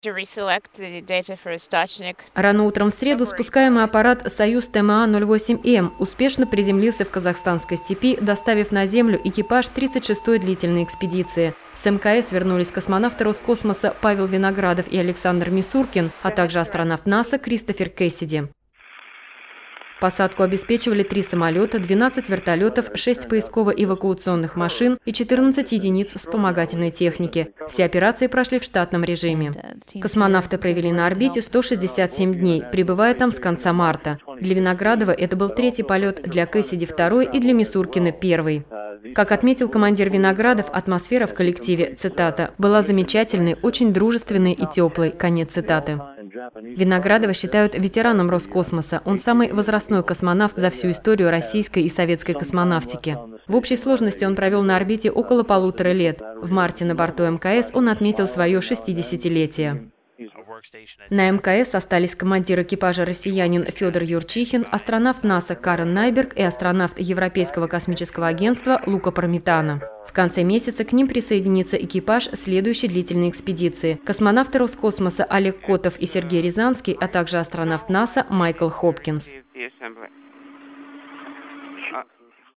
Рано утром в среду спускаемый аппарат «Союз ТМА-08М» успешно приземлился в казахстанской степи, доставив на Землю экипаж 36-й длительной экспедиции. С МКС вернулись космонавты Роскосмоса Павел Виноградов и Александр Мисуркин, а также астронавт НАСА Кристофер Кэссиди. Посадку обеспечивали 3 самолета, 12 вертолетов, 6 поисково-эвакуационных машин и 14 единиц вспомогательной техники. Все операции прошли в штатном режиме. Космонавты провели на орбите 167 дней, пребывая там с конца марта. Для Виноградова это был 3-й полет, для Кэссиди – 2-й и для Мисуркина – 1-й. Как отметил командир Виноградов, атмосфера в коллективе, цитата, «была замечательной, очень дружественной и теплой», конец цитаты. Виноградова считают ветераном Роскосмоса. Он самый возрастной космонавт за всю историю российской и советской космонавтики. В общей сложности он провел на орбите около 1,5 лет. В марте на борту МКС он отметил свое 60-летие. На МКС остались командир экипажа россиянин Федор Юрчихин, астронавт НАСА Карен Найберг и астронавт Европейского космического агентства Лука Пармитано. В конце месяца к ним присоединится экипаж следующей длительной экспедиции – космонавты Роскосмоса Олег Котов и Сергей Рязанский, а также астронавт НАСА Майкл Хопкинс.